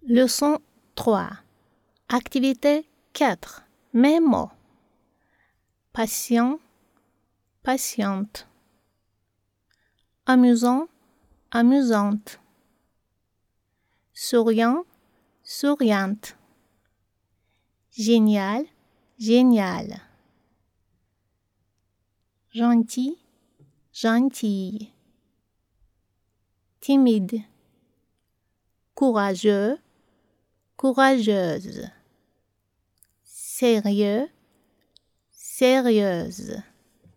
Leçon 3. Activité 4. Mes mots. Patient, patiente. Amusant, amusante. Souriant, souriante. Génial, génial. Gentil, gentille. Timide. Courageux, courageuse. Sérieux, sérieuse.